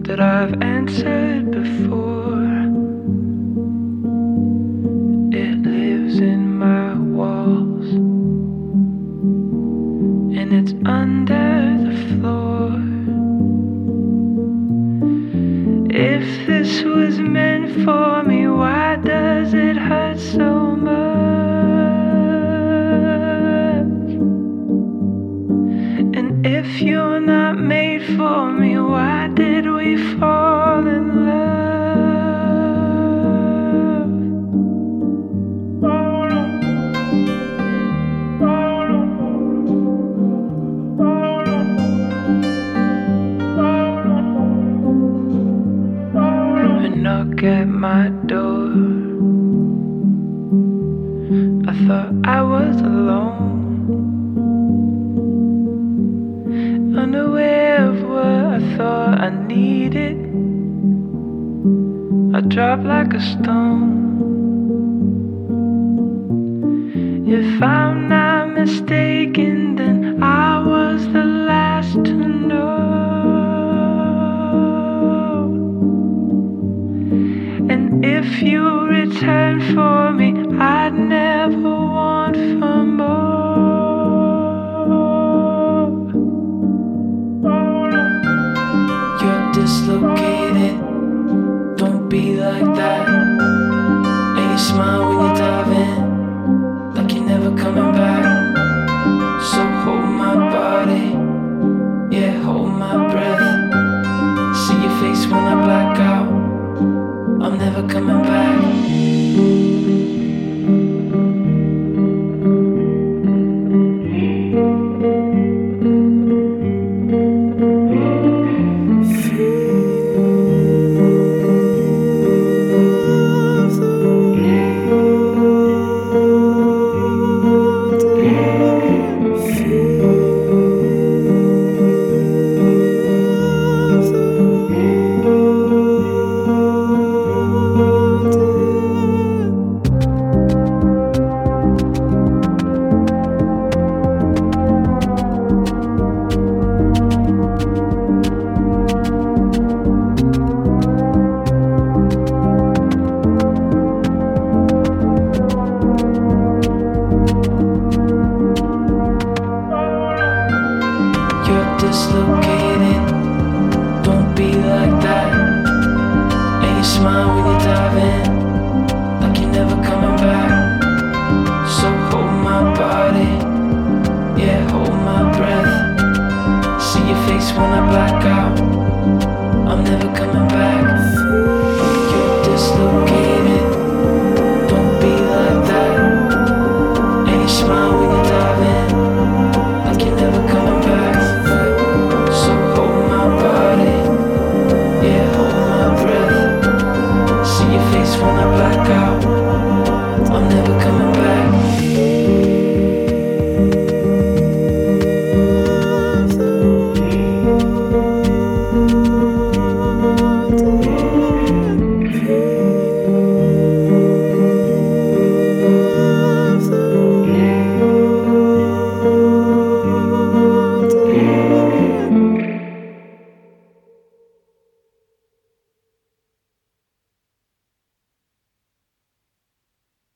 that I've answered before. It lives in my walls, and it's under the floor. If this was meant for me, why does it hurt so much? And if you're not made for me, why did we fall in love? A knock at my door. I thought I was alone, unaware of what I thought I needed. I dropped like a stone. If I'm not mistaken, then I was the last to know. And if you return for me, I'd never want for more. You're dislocated, don't be like that. And you smile when you dive in, like you're never coming back. So hold my body, yeah, hold my breath. See your face when I black out, I'm never coming back. You're dislocated, don't be like that. And you smile